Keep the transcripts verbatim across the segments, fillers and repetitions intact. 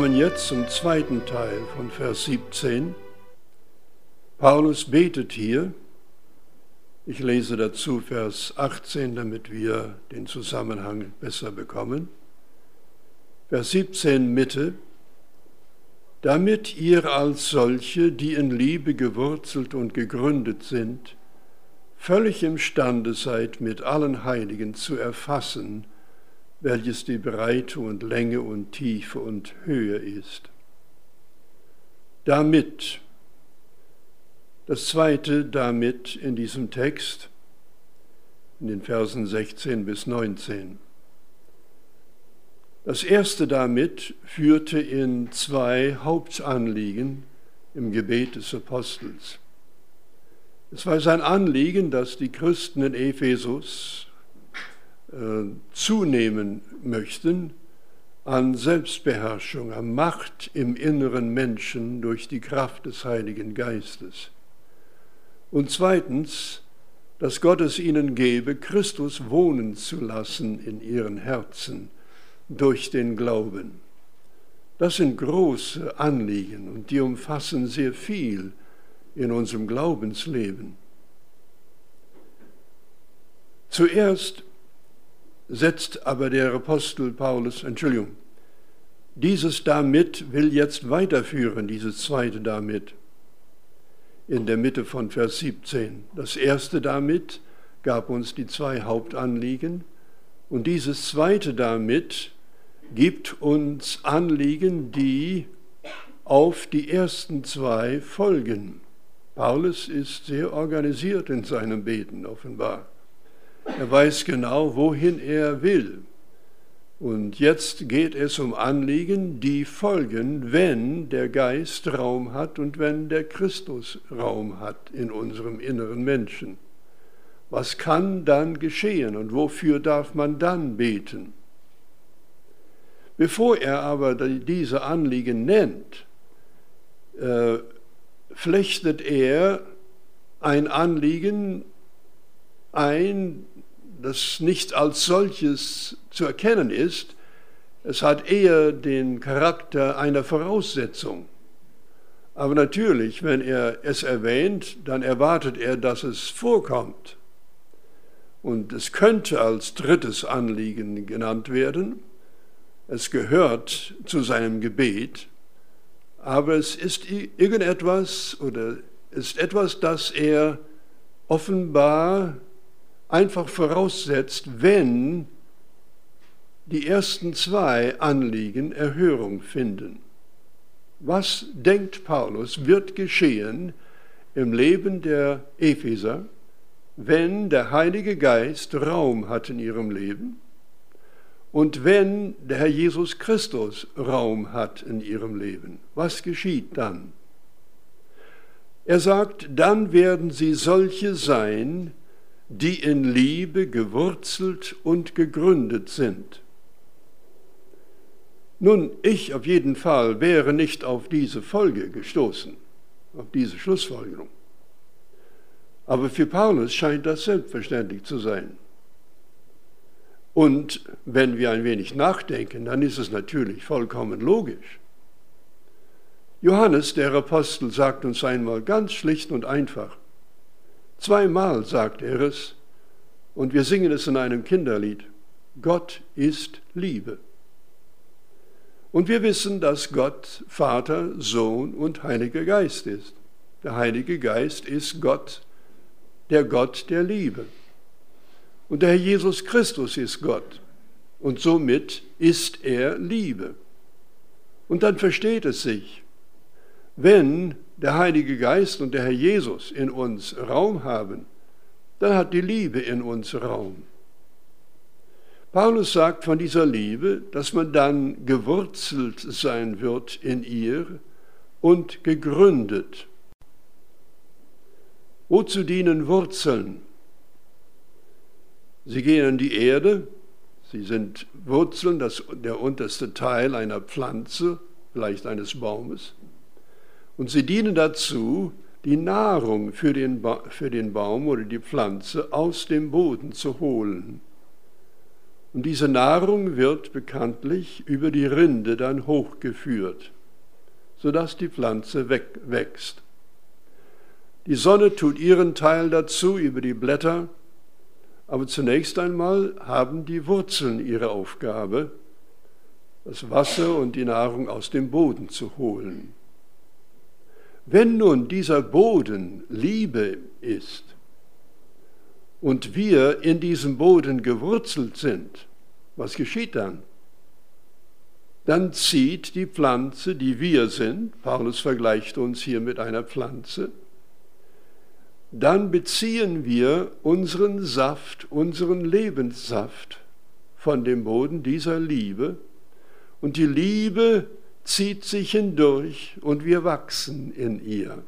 kommen jetzt zum zweiten Teil von Vers siebzehn. Paulus betet hier. Ich lese dazu Vers achtzehn, damit wir den Zusammenhang besser bekommen. Vers siebzehn Mitte. Damit ihr als solche, die in Liebe gewurzelt und gegründet sind, völlig imstande seid, mit allen Heiligen zu erfassen, welches die Breite und Länge und Tiefe und Höhe ist. Damit, das zweite damit in diesem Text, in den Versen sechzehn bis neunzehn. Das erste damit führte in zwei Hauptanliegen im Gebet des Apostels. Es war sein Anliegen, dass die Christen in Ephesus äh, zunehmen möchten an Selbstbeherrschung, an Macht im inneren Menschen durch die Kraft des Heiligen Geistes. Und zweitens, dass Gott es ihnen gebe, Christus wohnen zu lassen in ihren Herzen durch den Glauben. Das sind große Anliegen und die umfassen sehr viel in unserem Glaubensleben. Zuerst setzt aber der Apostel Paulus, Entschuldigung, dieses damit will jetzt weiterführen, dieses zweite damit, in der Mitte von Vers siebzehn. Das erste damit gab uns die zwei Hauptanliegen und dieses zweite damit gibt uns Anliegen, die auf die ersten zwei folgen. Paulus ist sehr organisiert in seinem Beten, offenbar. Er weiß genau, wohin er will. Und jetzt geht es um Anliegen, die folgen, wenn der Geist Raum hat und wenn der Christus Raum hat in unserem inneren Menschen. Was kann dann geschehen und wofür darf man dann beten? Bevor er aber diese Anliegen nennt, äh, flechtet er ein Anliegen ein, das nicht als solches zu erkennen ist. Es hat eher den Charakter einer Voraussetzung. Aber natürlich, wenn er es erwähnt, dann erwartet er, dass es vorkommt. Und es könnte als drittes Anliegen genannt werden. Es gehört zu seinem Gebet, aber es ist irgendetwas oder ist etwas, das er offenbar einfach voraussetzt, wenn die ersten zwei Anliegen Erhörung finden. Was denkt Paulus, wird geschehen im Leben der Epheser, wenn der Heilige Geist Raum hat in ihrem Leben? Und wenn der Herr Jesus Christus Raum hat in ihrem Leben, was geschieht dann? Er sagt, dann werden sie solche sein, die in Liebe gewurzelt und gegründet sind. Nun, ich auf jeden Fall wäre nicht auf diese Folge gestoßen, auf diese Schlussfolgerung. Aber für Paulus scheint das selbstverständlich zu sein. Und wenn wir ein wenig nachdenken, dann ist es natürlich vollkommen logisch. Johannes, der Apostel, sagt uns einmal ganz schlicht und einfach, zweimal sagt er es, und wir singen es in einem Kinderlied, Gott ist Liebe. Und wir wissen, dass Gott Vater, Sohn und Heiliger Geist ist. Der Heilige Geist ist Gott, der Gott der Liebe. Und der Herr Jesus Christus ist Gott und somit ist er Liebe. Und dann versteht es sich, wenn der Heilige Geist und der Herr Jesus in uns Raum haben, dann hat die Liebe in uns Raum. Paulus sagt von dieser Liebe, dass man dann gewurzelt sein wird in ihr und gegründet. Wozu dienen Wurzeln? Sie gehen in die Erde, sie sind Wurzeln, das, der unterste Teil einer Pflanze, vielleicht eines Baumes. Und sie dienen dazu, die Nahrung für den, ba- für den Baum oder die Pflanze aus dem Boden zu holen. Und diese Nahrung wird bekanntlich über die Rinde dann hochgeführt, sodass die Pflanze wächst. Die Sonne tut ihren Teil dazu über die Blätter, aber zunächst einmal haben die Wurzeln ihre Aufgabe, das Wasser und die Nahrung aus dem Boden zu holen. Wenn nun dieser Boden Liebe ist und wir in diesem Boden gewurzelt sind, was geschieht dann? Dann zieht die Pflanze, die wir sind, Paulus vergleicht uns hier mit einer Pflanze, dann beziehen wir unseren Saft, unseren Lebenssaft von dem Boden dieser Liebe und die Liebe zieht sich hindurch und wir wachsen in ihr.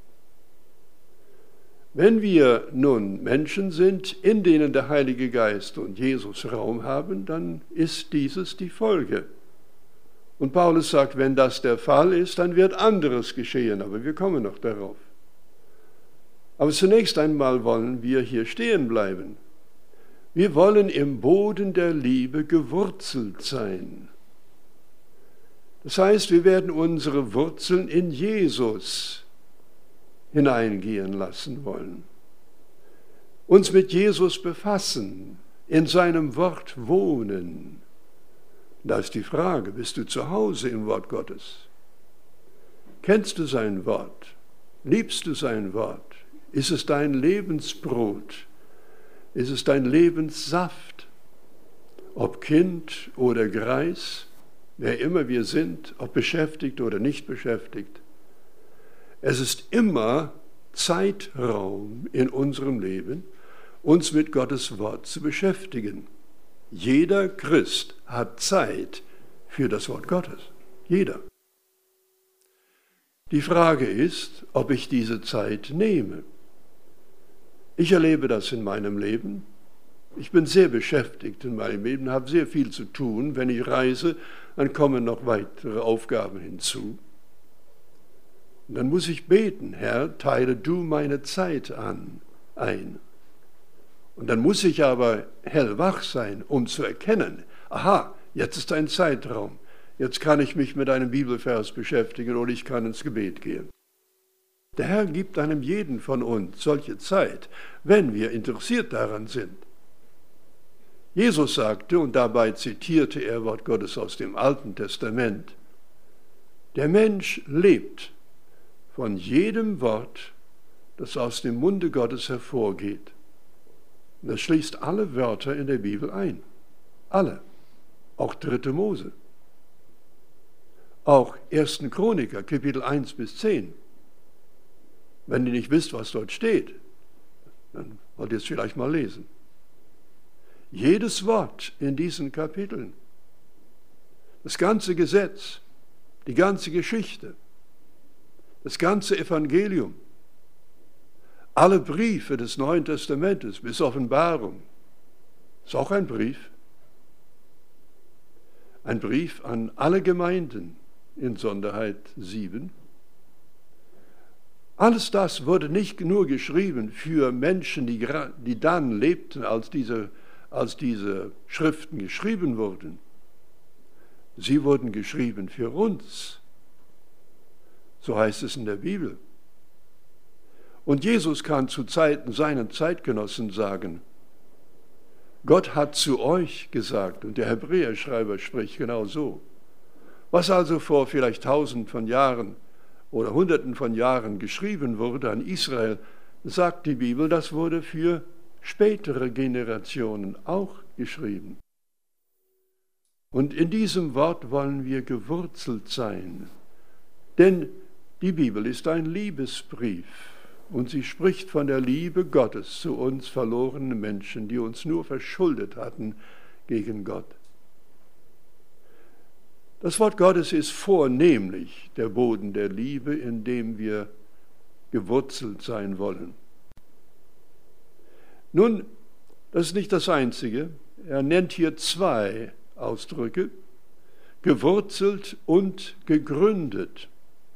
Wenn wir nun Menschen sind, in denen der Heilige Geist und Jesus Raum haben, dann ist dieses die Folge. Und Paulus sagt, wenn das der Fall ist, dann wird anderes geschehen, aber wir kommen noch darauf. Aber zunächst einmal wollen wir hier stehen bleiben. Wir wollen im Boden der Liebe gewurzelt sein. Das heißt, wir werden unsere Wurzeln in Jesus hineingehen lassen wollen. Uns mit Jesus befassen, in seinem Wort wohnen. Da ist die Frage, bist du zu Hause im Wort Gottes? Kennst du sein Wort? Liebst du sein Wort? Ist es dein Lebensbrot? Ist es dein Lebenssaft? Ob Kind oder Greis, wer immer wir sind, ob beschäftigt oder nicht beschäftigt. Es ist immer Zeitraum in unserem Leben, uns mit Gottes Wort zu beschäftigen. Jeder Christ hat Zeit für das Wort Gottes. Jeder. Die Frage ist, ob ich diese Zeit nehme. Ich erlebe das in meinem Leben. Ich bin sehr beschäftigt in meinem Leben, habe sehr viel zu tun. Wenn ich reise, dann kommen noch weitere Aufgaben hinzu. Und dann muss ich beten, Herr, teile du meine Zeit an, ein. Und dann muss ich aber hellwach sein, um zu erkennen, aha, jetzt ist ein Zeitraum. Jetzt kann ich mich mit einem Bibelvers beschäftigen oder ich kann ins Gebet gehen. Der Herr gibt einem jeden von uns solche Zeit, wenn wir interessiert daran sind. Jesus sagte, und dabei zitierte er Wort Gottes aus dem Alten Testament, der Mensch lebt von jedem Wort, das aus dem Munde Gottes hervorgeht. Und das schließt alle Wörter in der Bibel ein. Alle. Auch dritte Mose. Auch ersten Chroniker, Kapitel eins bis zehn. Wenn ihr nicht wisst, was dort steht, dann wollt ihr es vielleicht mal lesen. Jedes Wort in diesen Kapiteln, das ganze Gesetz, die ganze Geschichte, das ganze Evangelium, alle Briefe des Neuen Testamentes bis Offenbarung, ist auch ein Brief. Ein Brief an alle Gemeinden, in Sonderheit sieben. Alles das wurde nicht nur geschrieben für Menschen, die, die dann lebten, als diese, als diese Schriften geschrieben wurden. Sie wurden geschrieben für uns. So heißt es in der Bibel. Und Jesus kann zu Zeiten seinen Zeitgenossen sagen, Gott hat zu euch gesagt, und der Hebräerschreiber spricht genau so. Was also vor vielleicht tausend von Jahren oder hunderten von Jahren geschrieben wurde an Israel, sagt die Bibel, das wurde für spätere Generationen auch geschrieben. Und in diesem Wort wollen wir gewurzelt sein, denn die Bibel ist ein Liebesbrief und sie spricht von der Liebe Gottes zu uns verlorenen Menschen, die uns nur verschuldet hatten gegen Gott. Das Wort Gottes ist vornehmlich der Boden der Liebe, in dem wir gewurzelt sein wollen. Nun, das ist nicht das Einzige. Er nennt hier zwei Ausdrücke, gewurzelt und gegründet.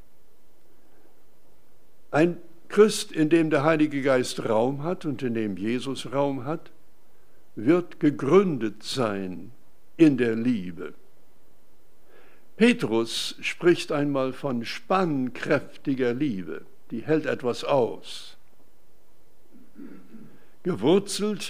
Ein Christ, in dem der Heilige Geist Raum hat und in dem Jesus Raum hat, wird gegründet sein in der Liebe. Petrus spricht einmal von spannkräftiger Liebe, die hält etwas aus. Gewurzelt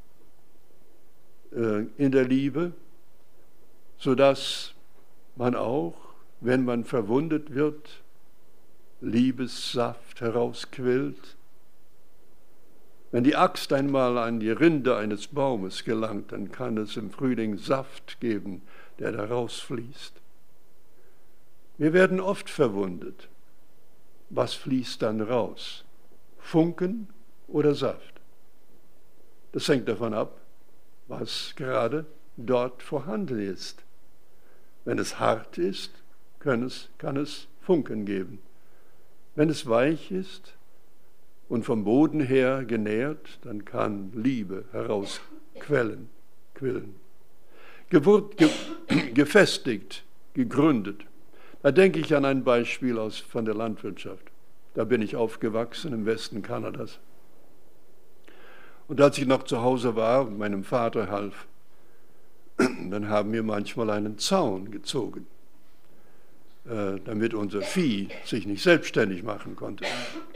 äh, in der Liebe, sodass man auch, wenn man verwundet wird, Liebessaft herausquillt. Wenn die Axt einmal an die Rinde eines Baumes gelangt, dann kann es im Frühling Saft geben, der da rausfließt. Wir werden oft verwundet. Was fließt dann raus? Funken oder Saft? Das hängt davon ab, was gerade dort vorhanden ist. Wenn es hart ist, kann es, kann es Funken geben. Wenn es weich ist und vom Boden her genährt, dann kann Liebe herausquellen, quillen. Gewurt, ge, gefestigt, gegründet. Da denke ich an ein Beispiel aus, von der Landwirtschaft. Da bin ich aufgewachsen im Westen Kanadas. Und als ich noch zu Hause war und meinem Vater half, dann haben wir manchmal einen Zaun gezogen, äh, damit unser Vieh sich nicht selbstständig machen konnte.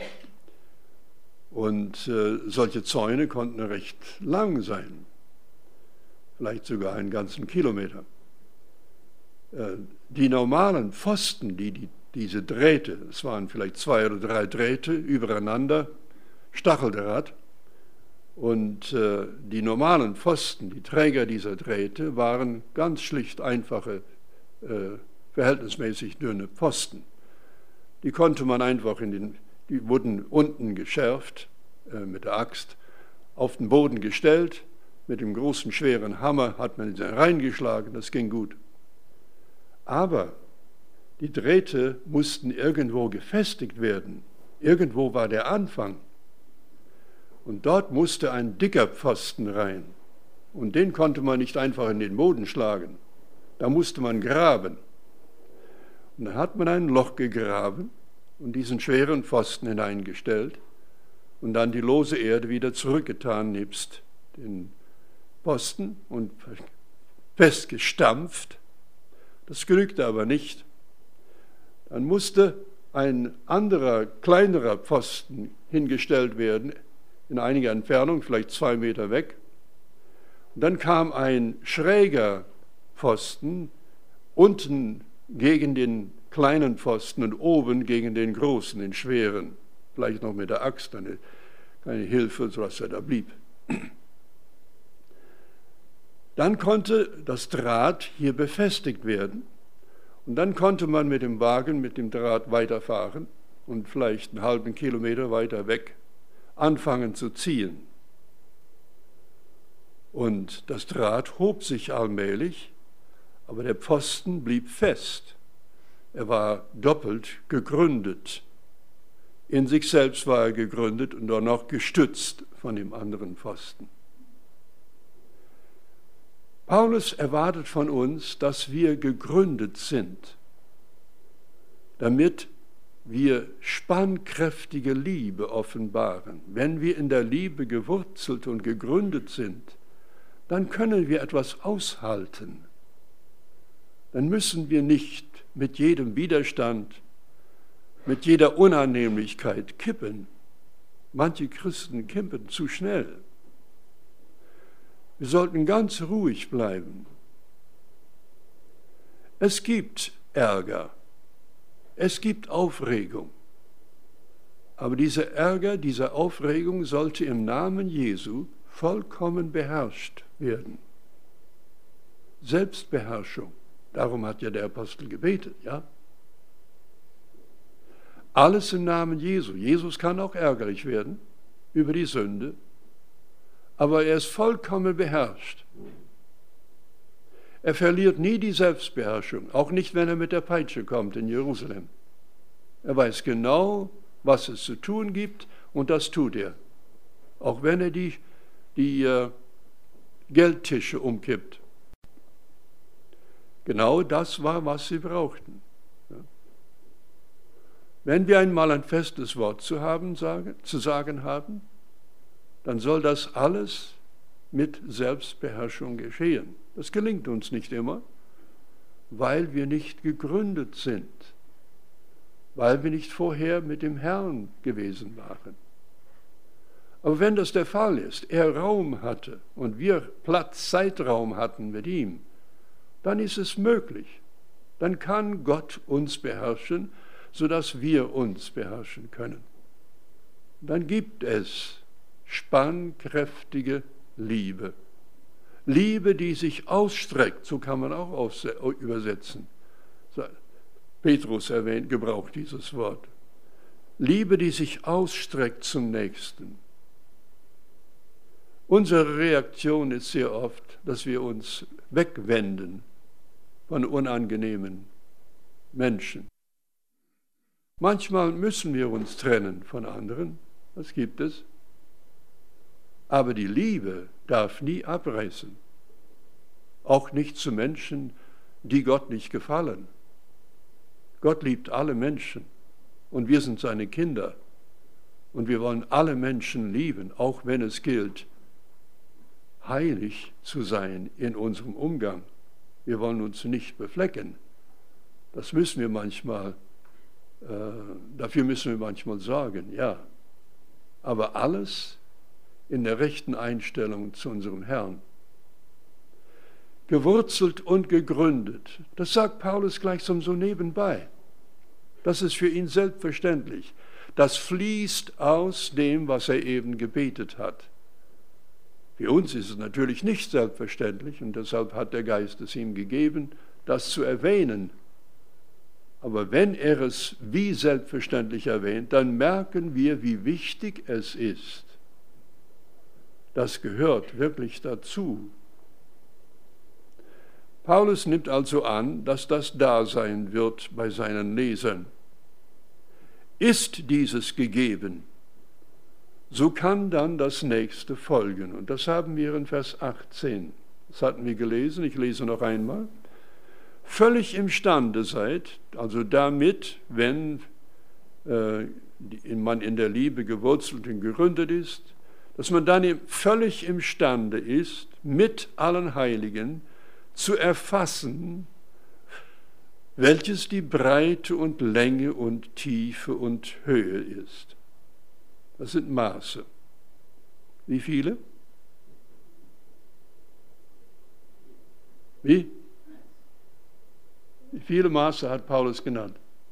Und äh, solche Zäune konnten recht lang sein, vielleicht sogar einen ganzen Kilometer. Äh, die normalen Pfosten, die, die diese Drähte, es waren vielleicht zwei oder drei Drähte übereinander, Stacheldraht, und äh, die normalen Pfosten, die Träger dieser Drähte, waren ganz schlicht einfache, äh, verhältnismäßig dünne Pfosten. Die konnte man einfach in den, die wurden unten geschärft äh, mit der Axt, auf den Boden gestellt, mit dem großen schweren Hammer hat man sie reingeschlagen, das ging gut. Aber die Drähte mussten irgendwo gefestigt werden. Irgendwo war der Anfang. Und dort musste ein dicker Pfosten rein. Und den konnte man nicht einfach in den Boden schlagen. Da musste man graben. Und dann hat man ein Loch gegraben und diesen schweren Pfosten hineingestellt und dann die lose Erde wieder zurückgetan nebst den Pfosten und festgestampft. Das genügte aber nicht. Dann musste ein anderer, kleinerer Pfosten hingestellt werden, in einiger Entfernung, vielleicht zwei Meter weg. Und dann kam ein schräger Pfosten unten gegen den kleinen Pfosten und oben gegen den großen, den schweren. Vielleicht noch mit der Axt, eine kleine Hilfe, sodass er da blieb. Dann konnte das Draht hier befestigt werden und dann konnte man mit dem Wagen, mit dem Draht weiterfahren und vielleicht einen halben Kilometer weiter weg anfangen zu ziehen. Und das Draht hob sich allmählich, aber der Pfosten blieb fest. Er war doppelt gegründet. In sich selbst war er gegründet und auch noch gestützt von dem anderen Pfosten. Paulus erwartet von uns, dass wir gegründet sind, damit wir spannkräftige Liebe offenbaren. Wenn wir in der Liebe gewurzelt und gegründet sind, dann können wir etwas aushalten. Dann müssen wir nicht mit jedem Widerstand, mit jeder Unannehmlichkeit kippen. Manche Christen kippen zu schnell. Wir sollten ganz ruhig bleiben. Es gibt Ärger. Es gibt Aufregung, aber dieser Ärger, diese Aufregung sollte im Namen Jesu vollkommen beherrscht werden. Selbstbeherrschung, darum hat ja der Apostel gebetet, ja? Alles im Namen Jesu. Jesus kann auch ärgerlich werden über die Sünde, aber er ist vollkommen beherrscht. Er verliert nie die Selbstbeherrschung, auch nicht, wenn er mit der Peitsche kommt in Jerusalem. Er weiß genau, was es zu tun gibt, und das tut er. Auch wenn er die, die äh, Geldtische umkippt. Genau das war, was sie brauchten. Ja. Wenn wir einmal ein festes Wort zu, haben, sage, zu sagen haben, dann soll das alles mit Selbstbeherrschung geschehen. Das gelingt uns nicht immer, weil wir nicht gegründet sind, weil wir nicht vorher mit dem Herrn gewesen waren. Aber wenn das der Fall ist, er Raum hatte und wir Platz, Zeitraum hatten mit ihm, dann ist es möglich. Dann kann Gott uns beherrschen, sodass wir uns beherrschen können. Dann gibt es spannkräftige Liebe. Liebe, die sich ausstreckt, so kann man auch übersetzen. Petrus erwähnt, gebraucht dieses Wort. Liebe, die sich ausstreckt zum Nächsten. Unsere Reaktion ist sehr oft, dass wir uns wegwenden von unangenehmen Menschen. Manchmal müssen wir uns trennen von anderen, das gibt es. Aber die Liebe darf nie abreißen, auch nicht zu Menschen, die Gott nicht gefallen. Gott liebt alle Menschen und wir sind seine Kinder und wir wollen alle Menschen lieben, auch wenn es gilt, heilig zu sein in unserem Umgang. Wir wollen uns nicht beflecken. Das müssen wir manchmal, äh, dafür müssen wir manchmal sorgen, ja. Aber alles in der rechten Einstellung zu unserem Herrn. Gewurzelt und gegründet, das sagt Paulus gleichsam so nebenbei. Das ist für ihn selbstverständlich. Das fließt aus dem, was er eben gebetet hat. Für uns ist es natürlich nicht selbstverständlich und deshalb hat der Geist es ihm gegeben, das zu erwähnen. Aber wenn er es wie selbstverständlich erwähnt, dann merken wir, wie wichtig es ist. Das gehört wirklich dazu. Paulus nimmt also an, dass das da sein wird bei seinen Lesern. Ist dieses gegeben, so kann dann das nächste folgen. Und das haben wir in Vers achtzehn. Das hatten wir gelesen, ich lese noch einmal. Völlig imstande seid, also damit, wenn äh, man in der Liebe gewurzelt und gegründet ist, dass man dann völlig imstande ist, mit allen Heiligen zu erfassen, welches die Breite und Länge und Tiefe und Höhe ist. Das sind Maße. Wie viele? Wie? Wie viele Maße hat Paulus genannt?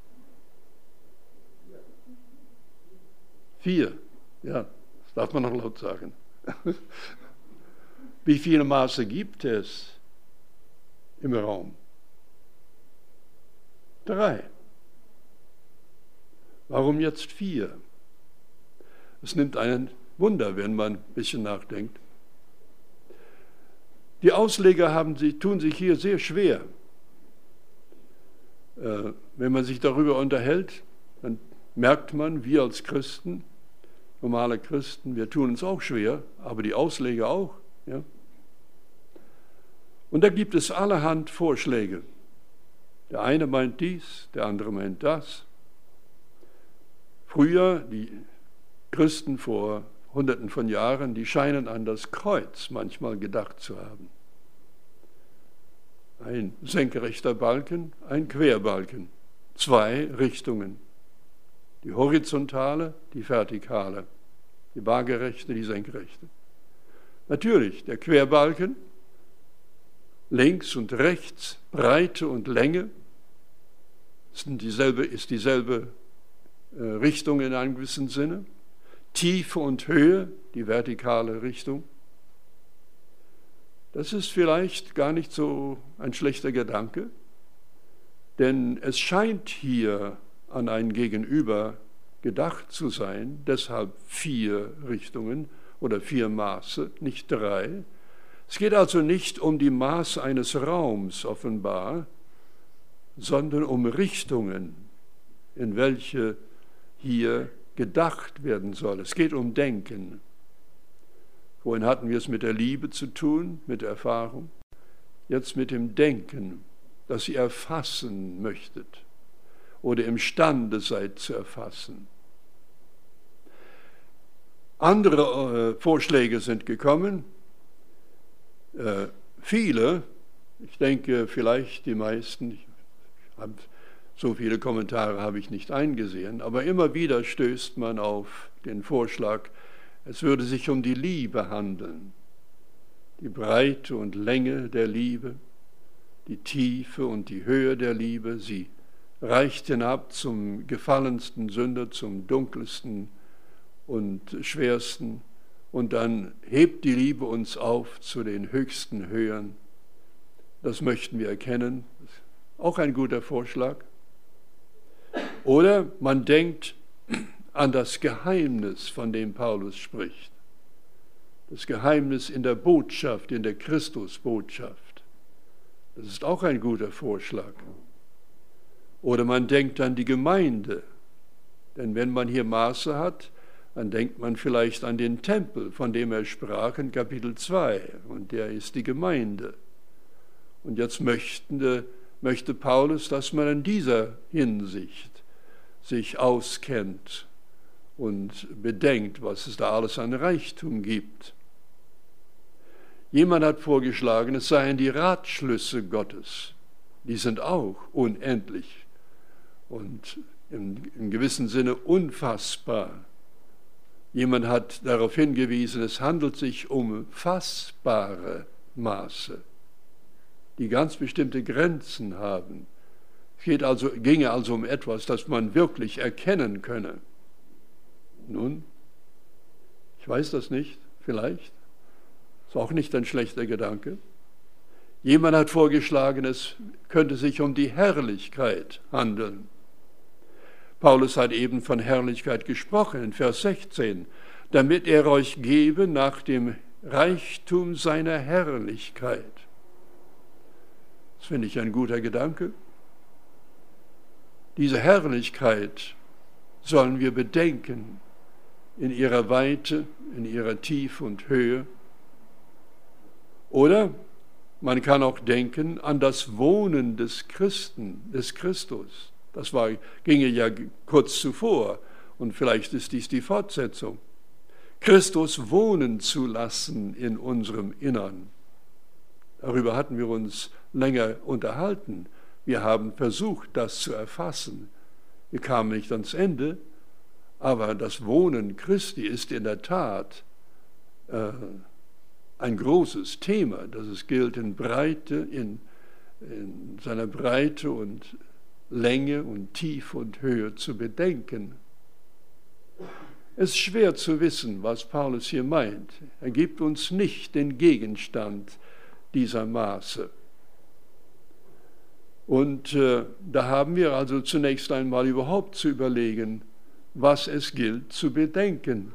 Vier. Ja, das darf man noch laut sagen. Wie viele Maße gibt es im Raum? Drei. Warum jetzt vier? Es nimmt einen Wunder, wenn man ein bisschen nachdenkt. Die Ausleger haben sie, tun sich hier sehr schwer. Äh, wenn man sich darüber unterhält, dann merkt man, wir als Christen, normale Christen, wir tun uns auch schwer, aber die Ausleger auch. Ja? Und da gibt es allerhand Vorschläge. Der eine meint dies, der andere meint das. Früher, die Christen vor Hunderten von Jahren, die scheinen an das Kreuz manchmal gedacht zu haben. Ein senkrechter Balken, ein Querbalken, zwei Richtungen. Die horizontale, die vertikale, die waagerechte, die senkrechte. Natürlich, der Querbalken, links und rechts, Breite und Länge, ist dieselbe, ist dieselbe äh, Richtung in einem gewissen Sinne. Tiefe und Höhe, die vertikale Richtung. Das ist vielleicht gar nicht so ein schlechter Gedanke, denn es scheint hier an ein Gegenüber gedacht zu sein, deshalb vier Richtungen oder vier Maße, nicht drei. Es geht also nicht um die Maße eines Raums offenbar, sondern um Richtungen, in welche hier gedacht werden soll. Es geht um Denken. Vorhin hatten wir es mit der Liebe zu tun, mit der Erfahrung. Jetzt mit dem Denken, das ihr erfassen möchtet oder imstande seid zu erfassen. Andere äh, Vorschläge sind gekommen. Äh, viele, ich denke vielleicht die meisten, ich hab, so viele Kommentare habe ich nicht eingesehen, aber immer wieder stößt man auf den Vorschlag, es würde sich um die Liebe handeln, die Breite und Länge der Liebe, die Tiefe und die Höhe der Liebe, sie reicht hinab zum gefallensten Sünder, zum dunkelsten und schwersten, und dann hebt die Liebe uns auf zu den höchsten Höhen. Das möchten wir erkennen. Auch ein guter Vorschlag. Oder man denkt an das Geheimnis, von dem Paulus spricht. Das Geheimnis in der Botschaft, in der Christusbotschaft. Das ist auch ein guter Vorschlag. Oder man denkt an die Gemeinde. Denn wenn man hier Maße hat, dann denkt man vielleicht an den Tempel, von dem er sprach in Kapitel zwei. Und der ist die Gemeinde. Und jetzt möchte, möchte Paulus, dass man in dieser Hinsicht sich auskennt und bedenkt, was es da alles an Reichtum gibt. Jemand hat vorgeschlagen, es seien die Ratschlüsse Gottes. Die sind auch unendlich und im, im gewissen Sinne unfassbar. Jemand hat darauf hingewiesen, es handelt sich um fassbare Maße, die ganz bestimmte Grenzen haben. Es geht also, ginge also um etwas, das man wirklich erkennen könne. Nun, ich weiß das nicht, vielleicht. Ist auch nicht ein schlechter Gedanke. Jemand hat vorgeschlagen, es könnte sich um die Herrlichkeit handeln. Paulus hat eben von Herrlichkeit gesprochen in Vers sechzehn, damit er euch gebe nach dem Reichtum seiner Herrlichkeit. Das finde ich ein guter Gedanke. Diese Herrlichkeit sollen wir bedenken in ihrer Weite, in ihrer Tiefe und Höhe. Oder man kann auch denken an das Wohnen des Christen, des Christus. Das war, ginge ja kurz zuvor und vielleicht ist dies die Fortsetzung. Christus wohnen zu lassen in unserem Innern. Darüber hatten wir uns länger unterhalten. Wir haben versucht, das zu erfassen. Wir kamen nicht ans Ende, aber das Wohnen Christi ist in der Tat äh, ein großes Thema, das es gilt in Breite, in, in seiner Breite und Länge und Tiefe und Höhe zu bedenken. Es ist schwer zu wissen, was Paulus hier meint. Er gibt uns nicht den Gegenstand dieser Maße. Und äh, da haben wir also zunächst einmal überhaupt zu überlegen, was es gilt zu bedenken.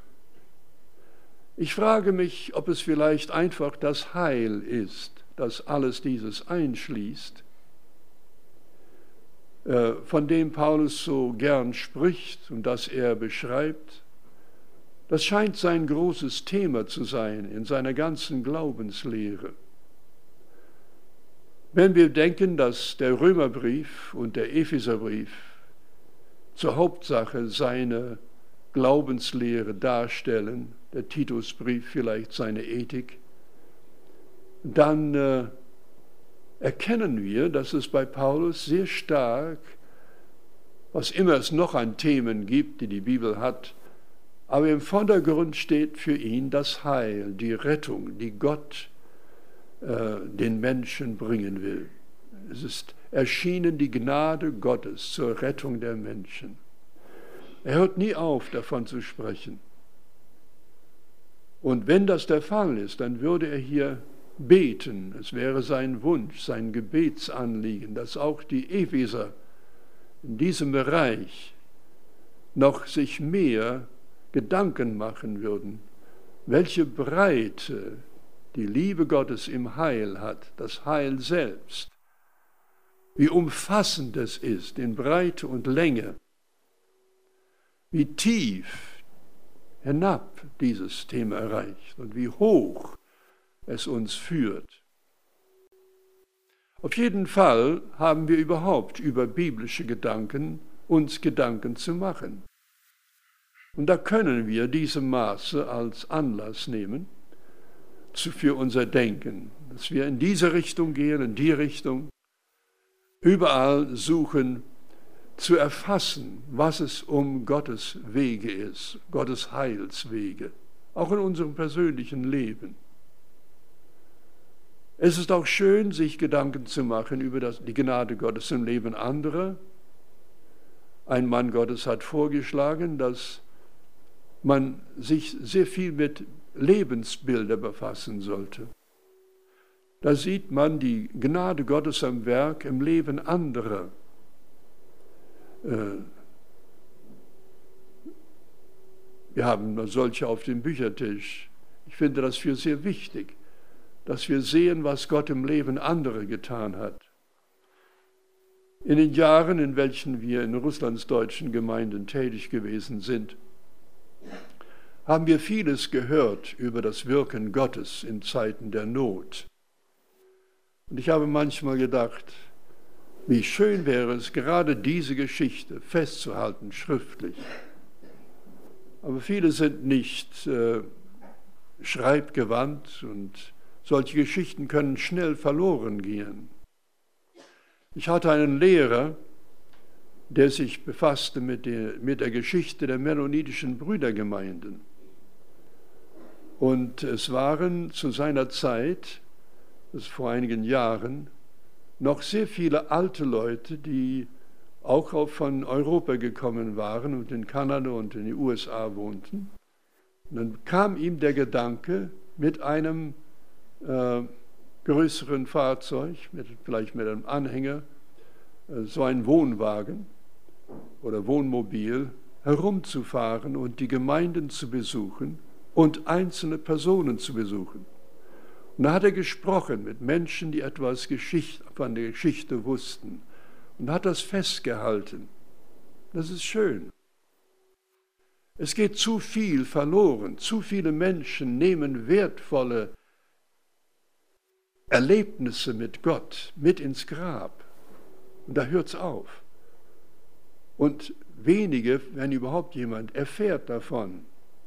Ich frage mich, ob es vielleicht einfach das Heil ist, das alles dieses einschließt, äh, von dem Paulus so gern spricht und das er beschreibt. Das scheint sein großes Thema zu sein in seiner ganzen Glaubenslehre. Wenn wir denken, dass der Römerbrief und der Epheserbrief zur Hauptsache seine Glaubenslehre darstellen, der Titusbrief vielleicht seine Ethik, dann äh, erkennen wir, dass es bei Paulus sehr stark, was immer es noch an Themen gibt, die die Bibel hat, aber im Vordergrund steht für ihn das Heil, die Rettung, die Gott äh, den Menschen bringen will. Es ist erschienen die Gnade Gottes zur Rettung der Menschen. Er hört nie auf, davon zu sprechen. Und wenn das der Fall ist, dann würde er hier beten. Es wäre sein Wunsch, sein Gebetsanliegen, dass auch die Epheser in diesem Bereich noch sich mehr Gedanken machen würden, welche Breite die Liebe Gottes im Heil hat, das Heil selbst, wie umfassend es ist in Breite und Länge, wie tief hinab dieses Thema erreicht und wie hoch es uns führt. Auf jeden Fall haben wir überhaupt über biblische Gedanken uns Gedanken zu machen. Und da können wir diese Maße als Anlass nehmen, für unser Denken, dass wir in diese Richtung gehen, in die Richtung, überall suchen zu erfassen, was es um Gottes Wege ist, Gottes Heilswege, auch in unserem persönlichen Leben. Es ist auch schön, sich Gedanken zu machen über das, die Gnade Gottes im Leben anderer. Ein Mann Gottes hat vorgeschlagen, dass man sich sehr viel mit Lebensbildern befassen sollte. Da sieht man die Gnade Gottes am Werk im Leben anderer. Wir haben solche auf dem Büchertisch. Ich finde das für sehr wichtig, dass wir sehen, was Gott im Leben anderer getan hat. In den Jahren, in welchen wir in Russlands deutschen Gemeinden tätig gewesen sind, haben wir vieles gehört über das Wirken Gottes in Zeiten der Not. Und ich habe manchmal gedacht, wie schön wäre es, gerade diese Geschichte festzuhalten, schriftlich. Aber viele sind nicht äh, schreibgewandt und solche Geschichten können schnell verloren gehen. Ich hatte einen Lehrer, der sich befasste mit der, mit der Geschichte der mennonitischen Brüdergemeinden. Und es waren zu seiner Zeit, das ist vor einigen Jahren, noch sehr viele alte Leute, die auch von Europa gekommen waren und in Kanada und in den U S A wohnten. Und dann kam ihm der Gedanke, mit einem äh, größeren Fahrzeug, mit, vielleicht mit einem Anhänger, äh, so ein Wohnwagen oder Wohnmobil, herumzufahren und die Gemeinden zu besuchen und einzelne Personen zu besuchen. Und da hat er gesprochen mit Menschen, die etwas Geschichte, von der Geschichte wussten und hat das festgehalten. Das ist schön. Es geht zu viel verloren. Zu viele Menschen nehmen wertvolle Erlebnisse mit Gott mit ins Grab. Und da hört es auf. Und wenige, wenn überhaupt jemand, erfährt davon.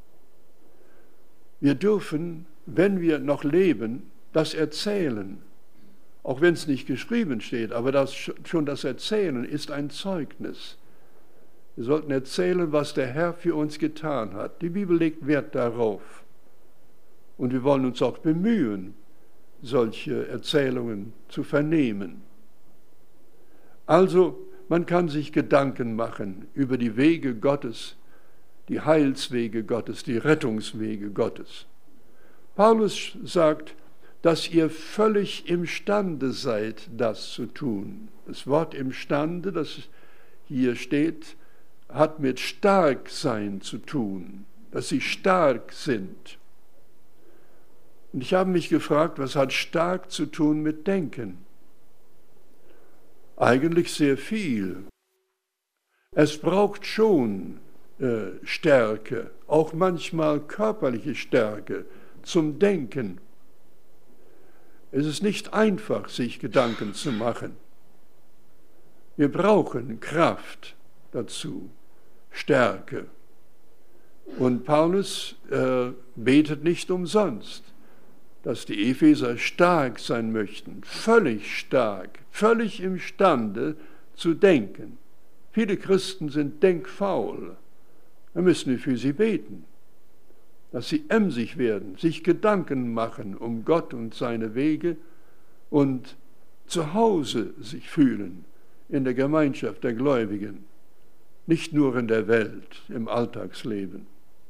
Wir dürfen, wenn wir noch leben, das erzählen. Auch wenn es nicht geschrieben steht, aber das, schon das Erzählen ist ein Zeugnis. Wir sollten erzählen, was der Herr für uns getan hat. Die Bibel legt Wert darauf. Und wir wollen uns auch bemühen, solche Erzählungen zu vernehmen. Also, man kann sich Gedanken machen über die Wege Gottes, die Heilswege Gottes, die Rettungswege Gottes. Paulus sagt, dass ihr völlig imstande seid, das zu tun. Das Wort imstande, das hier steht, hat mit stark sein zu tun, dass sie stark sind. Und ich habe mich gefragt, was hat stark zu tun mit Denken? Eigentlich sehr viel. Es braucht schon äh, Stärke, auch manchmal körperliche Stärke zum Denken. Es ist nicht einfach, sich Gedanken zu machen. Wir brauchen Kraft dazu, Stärke. Und Paulus äh, betet nicht umsonst, dass die Epheser stark sein möchten, völlig stark, völlig imstande zu denken. Viele Christen sind denkfaul. Da müssen wir für sie beten, dass sie emsig werden, sich Gedanken machen um Gott und seine Wege und zu Hause sich fühlen in der Gemeinschaft der Gläubigen, nicht nur in der Welt, im Alltagsleben.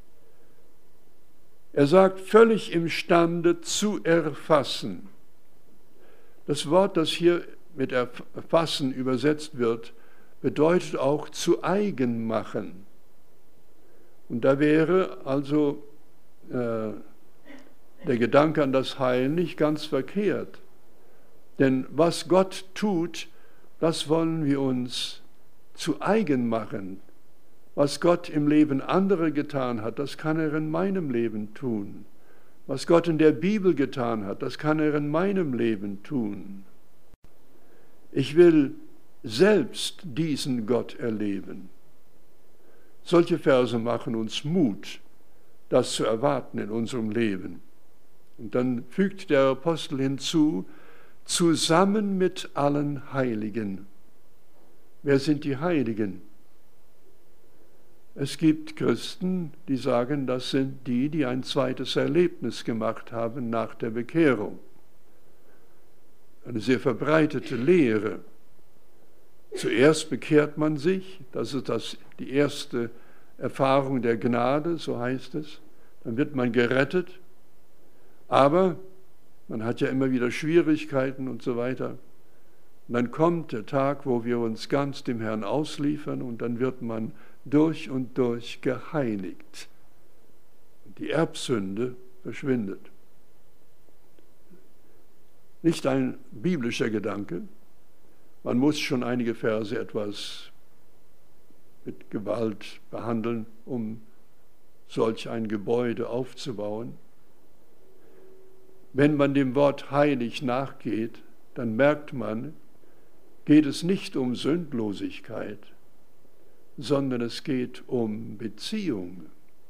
Er sagt, völlig imstande zu erfassen. Das Wort, das hier mit erfassen übersetzt wird, bedeutet auch zu eigen machen. Und da wäre also äh, der Gedanke an das Heil nicht ganz verkehrt. Denn was Gott tut, das wollen wir uns zu eigen machen. Was Gott im Leben anderer getan hat, das kann er in meinem Leben tun. Was Gott in der Bibel getan hat, das kann er in meinem Leben tun. Ich will selbst diesen Gott erleben. Solche Verse machen uns Mut, das zu erwarten in unserem Leben. Und dann fügt der Apostel hinzu, zusammen mit allen Heiligen. Wer sind die Heiligen? Es gibt Christen, die sagen, das sind die, die ein zweites Erlebnis gemacht haben nach der Bekehrung. Eine sehr verbreitete Lehre. Zuerst bekehrt man sich, das ist das, die erste Erfahrung der Gnade, so heißt es. Dann wird man gerettet, aber man hat ja immer wieder Schwierigkeiten und so weiter. Und dann kommt der Tag, wo wir uns ganz dem Herrn ausliefern und dann wird man durch und durch geheiligt. Und die Erbsünde verschwindet. Nicht ein biblischer Gedanke. Man muss schon einige Verse etwas mit Gewalt behandeln, um solch ein Gebäude aufzubauen. Wenn man dem Wort heilig nachgeht, dann merkt man, geht es nicht um Sündlosigkeit, sondern es geht um Beziehung.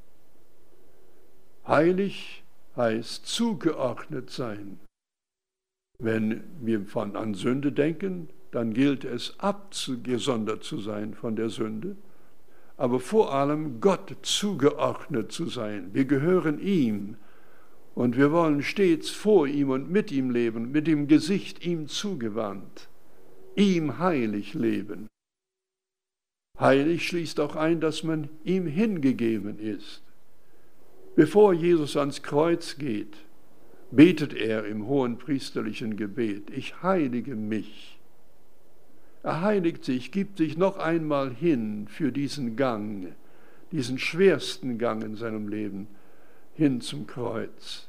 Heilig heißt zugeordnet sein. Wenn wir von an Sünde denken, dann gilt es abgesondert zu sein von der Sünde, aber vor allem Gott zugeordnet zu sein. Wir gehören ihm und wir wollen stets vor ihm und mit ihm leben, mit dem Gesicht ihm zugewandt, ihm heilig leben. Heilig schließt auch ein, dass man ihm hingegeben ist. Bevor Jesus ans Kreuz geht, betet er im hohenpriesterlichen Gebet, ich heilige mich. Er heiligt sich, gibt sich noch einmal hin für diesen Gang, diesen schwersten Gang in seinem Leben, hin zum Kreuz.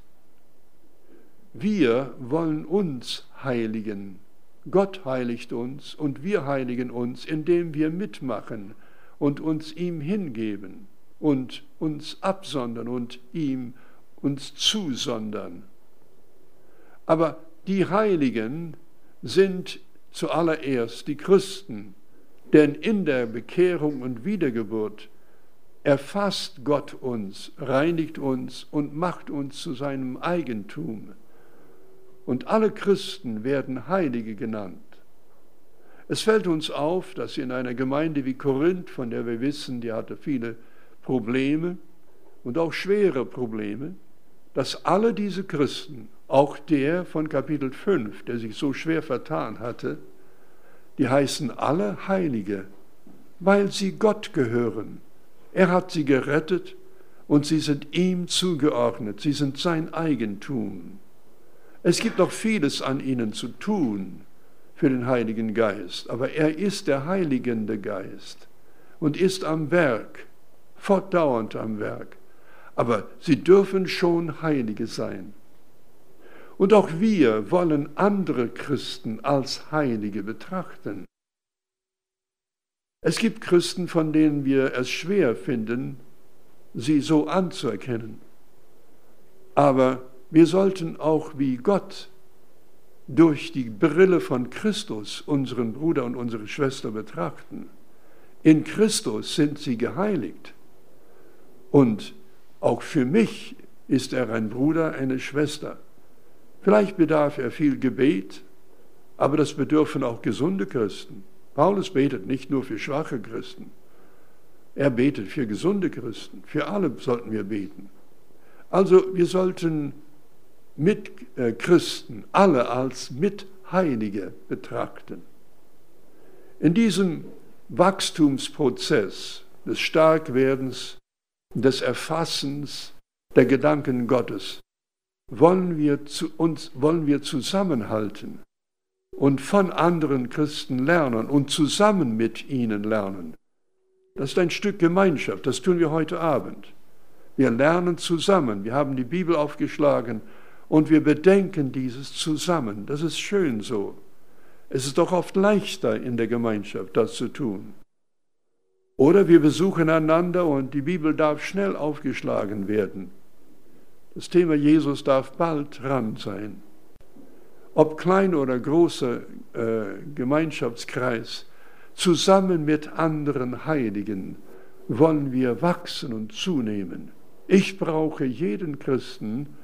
Wir wollen uns heiligen. Gott heiligt uns und wir heiligen uns, indem wir mitmachen und uns ihm hingeben und uns absondern und ihm uns zusondern. Aber die Heiligen sind zuallererst die Christen, denn in der Bekehrung und Wiedergeburt erfasst Gott uns, reinigt uns und macht uns zu seinem Eigentum. Und alle Christen werden Heilige genannt. Es fällt uns auf, dass in einer Gemeinde wie Korinth, von der wir wissen, die hatte viele Probleme und auch schwere Probleme, dass alle diese Christen, auch der von Kapitel fünf, der sich so schwer vertan hatte, die heißen alle Heilige, weil sie Gott gehören. Er hat sie gerettet und sie sind ihm zugeordnet, sie sind sein Eigentum. Es gibt noch vieles an ihnen zu tun für den Heiligen Geist, aber er ist der heiligende Geist und ist am Werk, fortdauernd am Werk. Aber sie dürfen schon Heilige sein. Und auch wir wollen andere Christen als Heilige betrachten. Es gibt Christen, von denen wir es schwer finden, sie so anzuerkennen. Aber wir sollten auch wie Gott durch die Brille von Christus unseren Bruder und unsere Schwester betrachten. In Christus sind sie geheiligt. Und auch für mich ist er ein Bruder, eine Schwester. Vielleicht bedarf er viel Gebet, aber das bedürfen auch gesunde Christen. Paulus betet nicht nur für schwache Christen. Er betet für gesunde Christen. Für alle sollten wir beten. Also wir sollten Mitchristen alle als Mitheilige betrachten. In diesem Wachstumsprozess des Starkwerdens, des Erfassens der Gedanken Gottes, wollen wir zu uns, wollen wir zusammenhalten und von anderen Christen lernen und zusammen mit ihnen lernen. Das ist ein Stück Gemeinschaft, das tun wir heute Abend. Wir lernen zusammen, wir haben die Bibel aufgeschlagen und wir bedenken dieses zusammen. Das ist schön so. Es ist doch oft leichter in der Gemeinschaft, das zu tun. Oder wir besuchen einander und die Bibel darf schnell aufgeschlagen werden. Das Thema Jesus darf bald dran sein. Ob klein oder großer äh, Gemeinschaftskreis, zusammen mit anderen Heiligen wollen wir wachsen und zunehmen. Ich brauche jeden Christen,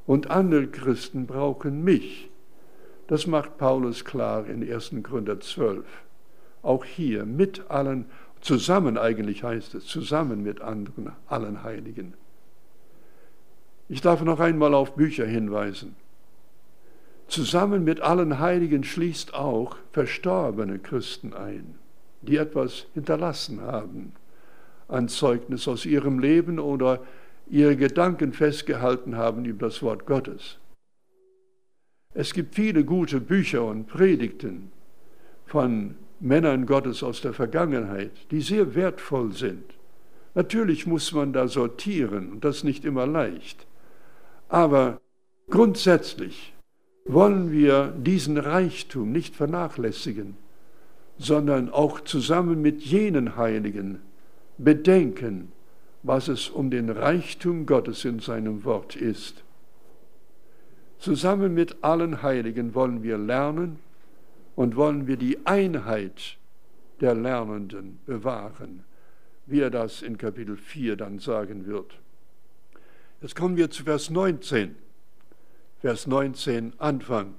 und andere Christen brauchen mich. Das macht Paulus klar in ersten Korinther zwölf. Auch hier mit allen, zusammen eigentlich heißt es, zusammen mit anderen, allen Heiligen. Ich darf noch einmal auf Bücher hinweisen. Zusammen mit allen Heiligen schließt auch verstorbene Christen ein, die etwas hinterlassen haben an Zeugnis aus ihrem Leben oder ihre Gedanken festgehalten haben über das Wort Gottes. Es gibt viele gute Bücher und Predigten von Männern Gottes aus der Vergangenheit, die sehr wertvoll sind. Natürlich muss man da sortieren und das ist nicht immer leicht. Aber grundsätzlich wollen wir diesen Reichtum nicht vernachlässigen, sondern auch zusammen mit jenen Heiligen bedenken, was es um den Reichtum Gottes in seinem Wort ist. Zusammen mit allen Heiligen wollen wir lernen und wollen wir die Einheit der Lernenden bewahren, wie er das in Kapitel vier dann sagen wird. Jetzt kommen wir zu Vers neunzehn. Vers neunzehn, Anfang.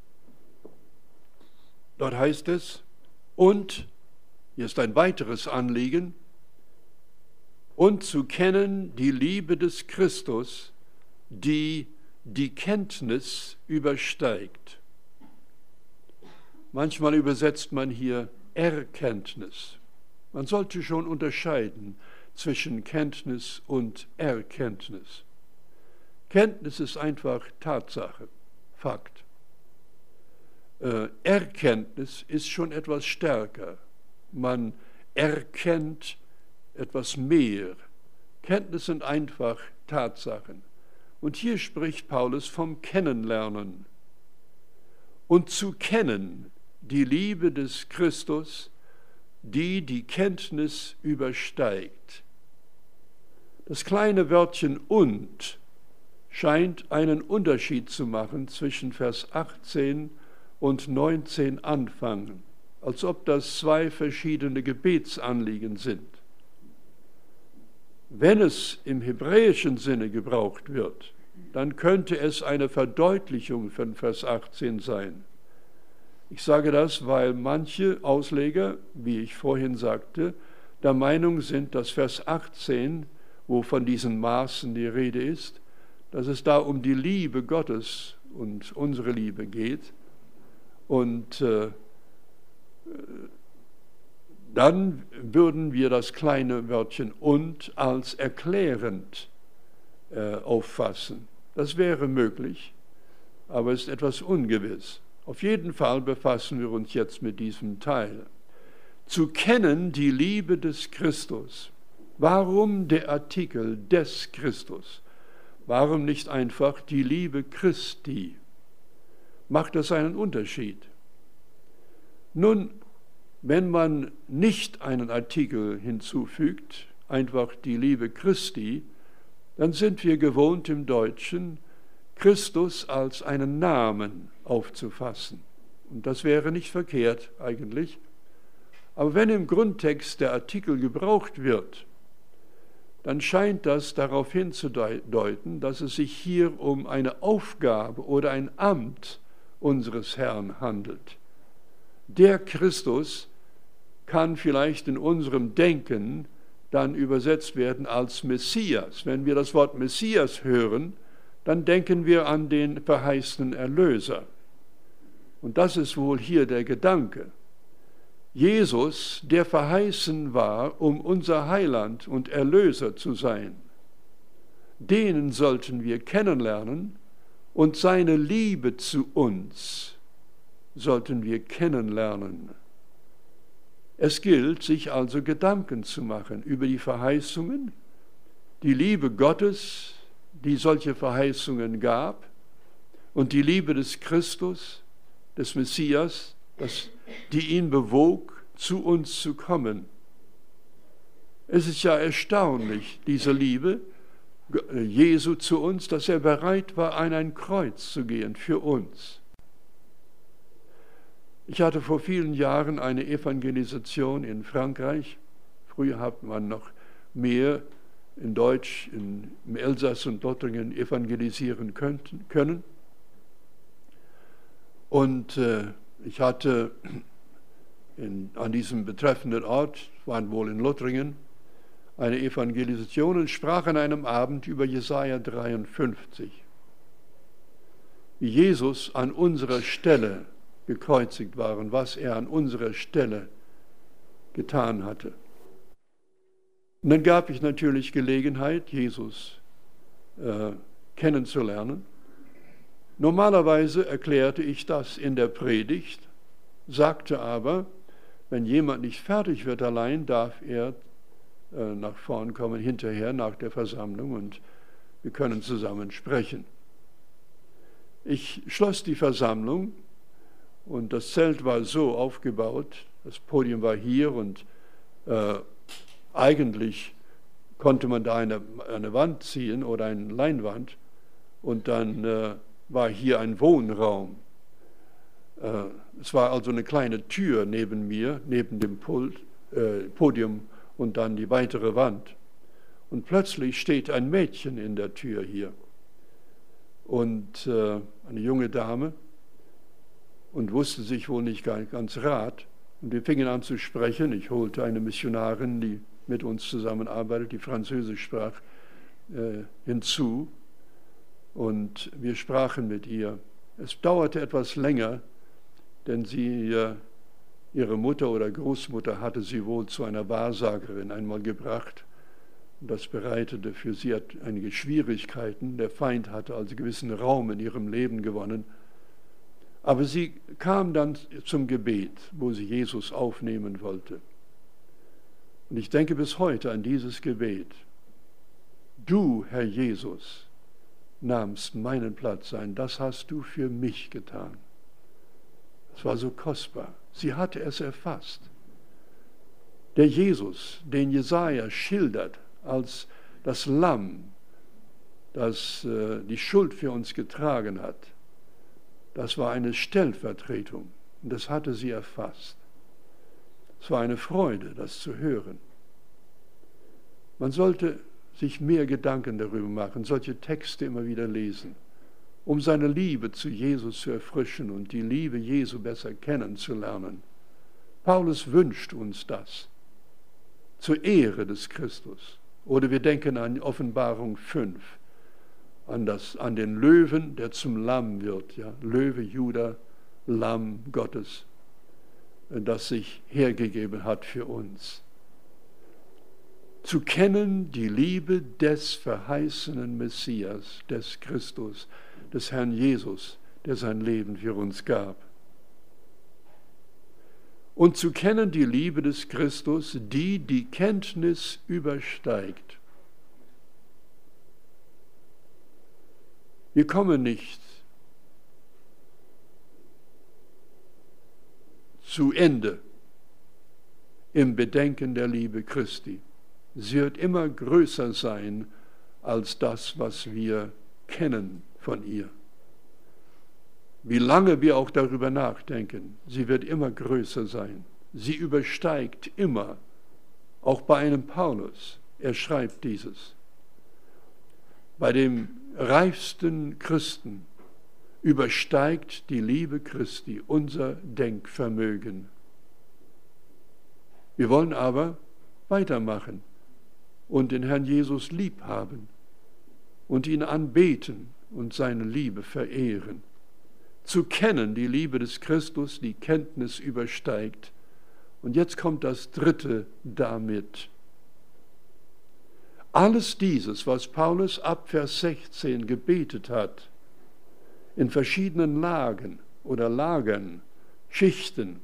Dort heißt es, und, hier ist ein weiteres Anliegen, und zu kennen die Liebe des Christus, die die Kenntnis übersteigt. Manchmal übersetzt man hier Erkenntnis. Man sollte schon unterscheiden zwischen Kenntnis und Erkenntnis. Kenntnis ist einfach Tatsache, Fakt. Äh, Erkenntnis ist schon etwas stärker. Man erkennt etwas mehr. Kenntnis sind einfach Tatsachen. Und hier spricht Paulus vom Kennenlernen. Und zu kennen die Liebe des Christus, die die Kenntnis übersteigt. Das kleine Wörtchen und scheint einen Unterschied zu machen zwischen Vers achtzehn und neunzehn Anfang, als ob das zwei verschiedene Gebetsanliegen sind. Wenn es im hebräischen Sinne gebraucht wird, dann könnte es eine Verdeutlichung von Vers achtzehn sein. Ich sage das, weil manche Ausleger, wie ich vorhin sagte, der Meinung sind, dass Vers achtzehn, wo von diesen Maßen die Rede ist, dass es da um die Liebe Gottes und unsere Liebe geht. Und äh, dann würden wir das kleine Wörtchen und als erklärend äh, auffassen. Das wäre möglich, aber es ist etwas ungewiss. Auf jeden Fall befassen wir uns jetzt mit diesem Teil. Zu kennen die Liebe des Christus. Warum der Artikel des Christus? Warum nicht einfach die Liebe Christi? Macht das einen Unterschied? Nun, wenn man nicht einen Artikel hinzufügt, einfach die Liebe Christi, dann sind wir gewohnt im Deutschen, Christus als einen Namen aufzufassen. Und das wäre nicht verkehrt eigentlich. Aber wenn im Grundtext der Artikel gebraucht wird, dann scheint das darauf hinzudeuten, dass es sich hier um eine Aufgabe oder ein Amt unseres Herrn handelt. Der Christus kann vielleicht in unserem Denken dann übersetzt werden als Messias. Wenn wir das Wort Messias hören, dann denken wir an den verheißenen Erlöser. Und das ist wohl hier der Gedanke. Jesus, der verheißen war, um unser Heiland und Erlöser zu sein, den sollten wir kennenlernen und seine Liebe zu uns sollten wir kennenlernen. Es gilt, sich also Gedanken zu machen über die Verheißungen, die Liebe Gottes, die solche Verheißungen gab, und die Liebe des Christus, des Messias, das, die ihn bewog, zu uns zu kommen. Es ist ja erstaunlich, diese Liebe Jesu zu uns, dass er bereit war, an ein Kreuz zu gehen für uns. Ich hatte vor vielen Jahren eine Evangelisation in Frankreich. Früher hat man noch mehr in Deutsch in, im Elsass und Lothringen evangelisieren könnten, können. Und äh, ich hatte in, an diesem betreffenden Ort, waren wohl in Lothringen, eine Evangelisation und sprach an einem Abend über Jesaja dreiundfünfzig, wie Jesus an unserer Stelle gekreuzigt war und was er an unserer Stelle getan hatte. Und dann gab ich natürlich Gelegenheit, Jesus äh, kennenzulernen. Normalerweise erklärte ich das in der Predigt, sagte aber, wenn jemand nicht fertig wird allein, darf er äh, nach vorn kommen, hinterher nach der Versammlung, und wir können zusammen sprechen. Ich schloss die Versammlung und das Zelt war so aufgebaut, das Podium war hier und äh, eigentlich konnte man da eine, eine Wand ziehen oder eine Leinwand und dann äh, war hier ein Wohnraum. Äh, es war also eine kleine Tür neben mir, neben dem Pult, äh, Podium und dann die weitere Wand. Und plötzlich steht ein Mädchen in der Tür hier und äh, eine junge Dame und wusste sich wohl nicht ganz Rat. Und wir fingen an zu sprechen. Ich holte eine Missionarin, die mit uns zusammenarbeitet, die Französisch sprach, äh, hinzu. Und wir sprachen mit ihr. Es dauerte etwas länger, denn sie, äh, ihre Mutter oder Großmutter hatte sie wohl zu einer Wahrsagerin einmal gebracht. Und das bereitete für sie einige Schwierigkeiten. Der Feind hatte also gewissen Raum in ihrem Leben gewonnen. Aber sie kam dann zum Gebet, wo sie Jesus aufnehmen wollte. Und ich denke bis heute an dieses Gebet. Du, Herr Jesus, nahmst meinen Platz ein. Das hast du für mich getan. Es war so kostbar. Sie hatte es erfasst. Der Jesus, den Jesaja schildert als das Lamm, das äh, die Schuld für uns getragen hat, das war eine Stellvertretung und das hatte sie erfasst. Es war eine Freude, das zu hören. Man sollte sich mehr Gedanken darüber machen, solche Texte immer wieder lesen, um seine Liebe zu Jesus zu erfrischen und die Liebe Jesu besser kennenzulernen. Paulus wünscht uns das, zur Ehre des Christus. Oder wir denken an Offenbarung fünf, an, das, an den Löwen, der zum Lamm wird, ja? Löwe, Juda, Lamm Gottes, das sich hergegeben hat für uns. Zu kennen die Liebe des verheißenen Messias, des Christus, des Herrn Jesus, der sein Leben für uns gab. Und zu kennen die Liebe des Christus, die die Kenntnis übersteigt. Wir kommen nicht zu Ende im Bedenken der Liebe Christi. Sie wird immer größer sein als das, was wir kennen von ihr. Wie lange wir auch darüber nachdenken, sie wird immer größer sein. Sie übersteigt immer, auch bei einem Paulus, er schreibt dieses. Bei dem reifsten Christen übersteigt die Liebe Christi unser Denkvermögen. Wir wollen aber weitermachen und den Herrn Jesus lieb haben und ihn anbeten und seine Liebe verehren. Zu kennen die Liebe des Christus, die Kenntnis übersteigt. Und jetzt kommt das Dritte damit. Alles dieses, was Paulus ab Vers sechzehn gebetet hat, in verschiedenen Lagen oder Lagern, Schichten,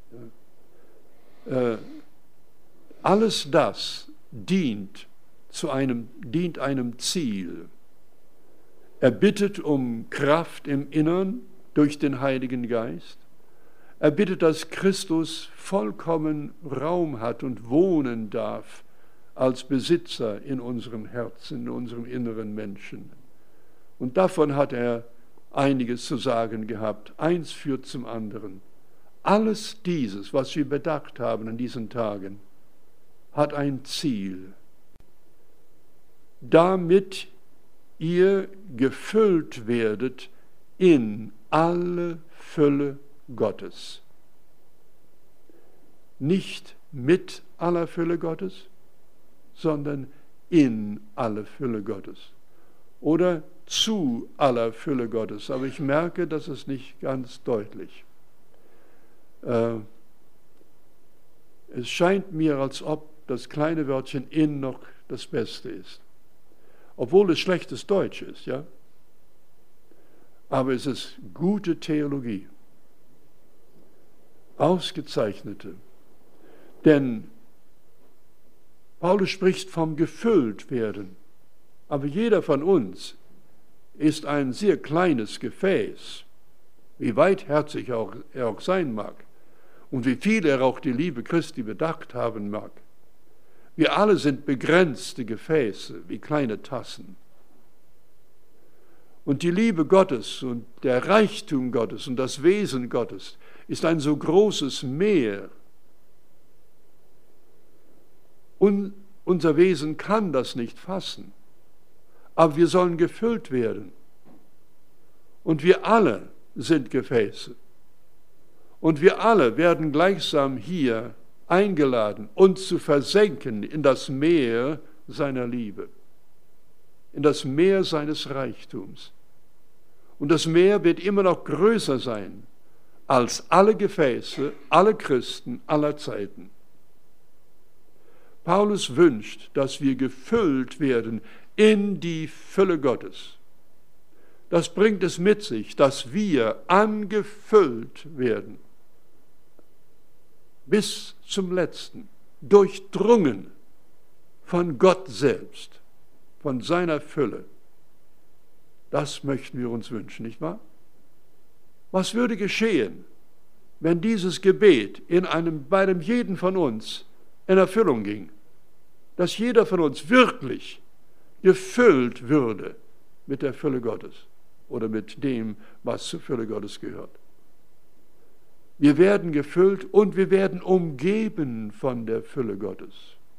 äh, alles das dient zu einem, dient einem Ziel. Er bittet um Kraft im Innern durch den Heiligen Geist. Er bittet, dass Christus vollkommen Raum hat und wohnen darf als Besitzer in unserem Herzen, in unserem inneren Menschen. Und davon hat er einiges zu sagen gehabt. Eins führt zum anderen. Alles dieses, was wir bedacht haben in diesen Tagen, hat ein Ziel. damit ihr gefüllt werdet in alle Fülle Gottes. Nicht mit aller Fülle Gottes, sondern in alle Fülle Gottes. Oder zu aller Fülle Gottes. Aber ich merke, das ist nicht ganz deutlich. Äh, es scheint mir, als ob das kleine Wörtchen in noch das Beste ist. Obwohl es schlechtes Deutsch ist, ja. Aber es ist gute Theologie. Ausgezeichnete. Denn Paulus spricht vom gefüllt werden. Aber jeder von uns ist ein sehr kleines Gefäß, wie weitherzig er auch, er auch sein mag und wie viel er auch die Liebe Christi bedacht haben mag. Wir alle sind begrenzte Gefäße, wie kleine Tassen. Und die Liebe Gottes und der Reichtum Gottes und das Wesen Gottes ist ein so großes Meer. Und unser Wesen kann das nicht fassen. Aber wir sollen gefüllt werden. Und wir alle sind Gefäße. Und wir alle werden gleichsam hier eingeladen, uns zu versenken in das Meer seiner Liebe, in das Meer seines Reichtums. Und das Meer wird immer noch größer sein als alle Gefäße, alle Christen aller Zeiten. Paulus wünscht, dass wir gefüllt werden in die Fülle Gottes. Das bringt es mit sich, dass wir angefüllt werden. Bis zum Letzten, durchdrungen von Gott selbst, von seiner Fülle. Das möchten wir uns wünschen, nicht wahr? Was würde geschehen, wenn dieses Gebet in einem, bei einem jeden von uns in Erfüllung ging? Dass jeder von uns wirklich gefüllt würde mit der Fülle Gottes oder mit dem, was zur Fülle Gottes gehört. Wir werden gefüllt und wir werden umgeben von der Fülle Gottes.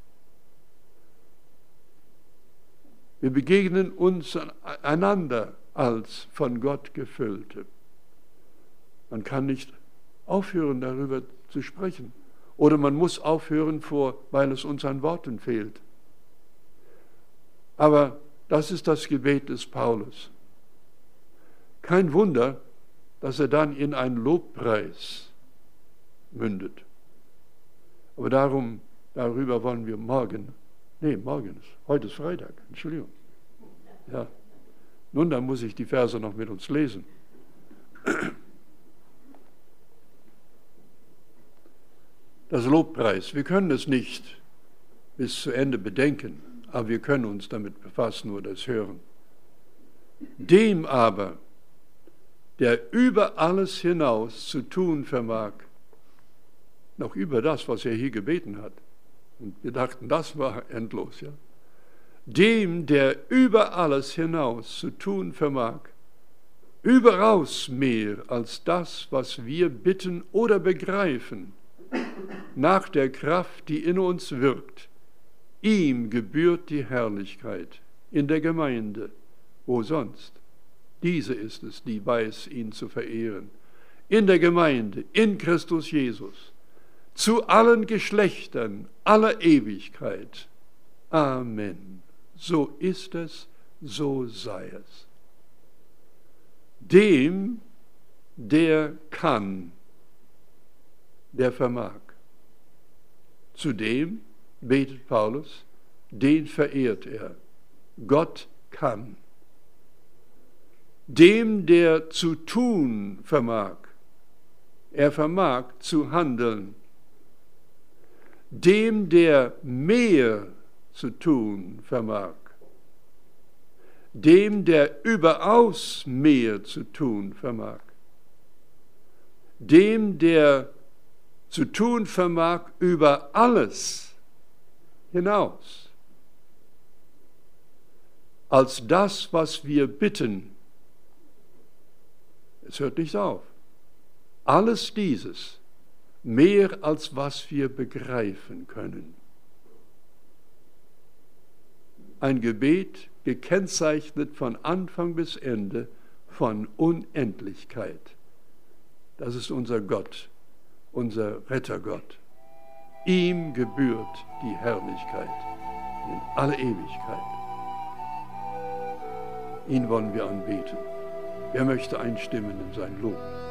Wir begegnen uns einander als von Gott Gefüllte. Man kann nicht aufhören, darüber zu sprechen. Oder man muss aufhören, vor, weil es uns an Worten fehlt. Aber das ist das Gebet des Paulus. Kein Wunder, dass er dann in einen Lobpreis mündet. Aber darum, darüber wollen wir morgen, nee, morgen ist, heute ist Freitag, Entschuldigung. Ja. Nun, dann muss ich die Verse noch mit uns lesen. Das Lobpreis, wir können es nicht bis zu Ende bedenken, aber wir können uns damit befassen oder es hören. Dem aber, der über alles hinaus zu tun vermag, noch über das, was er hier gebeten hat. Und wir dachten, das war endlos, ja. Dem, der über alles hinaus zu tun vermag, überaus mehr als das, was wir bitten oder begreifen, nach der Kraft, die in uns wirkt. Ihm gebührt die Herrlichkeit in der Gemeinde, wo sonst? Diese ist es, die weiß, ihn zu verehren. In der Gemeinde, in Christus Jesus, zu allen Geschlechtern aller Ewigkeit. Amen. So ist es, so sei es. Dem, der kann, der vermag. Zu dem, betet Paulus, den verehrt er. Gott kann. Dem, der zu tun vermag, er vermag zu handeln. Dem, der mehr zu tun vermag, dem, der überaus mehr zu tun vermag, dem, der zu tun vermag über alles hinaus, als das, was wir bitten. Es hört nicht auf. Alles dieses, mehr als was wir begreifen können. Ein Gebet gekennzeichnet von Anfang bis Ende von Unendlichkeit. Das ist unser Gott, unser Rettergott. Ihm gebührt die Herrlichkeit in alle Ewigkeit. Ihn wollen wir anbeten. Wer möchte einstimmen in sein Lob?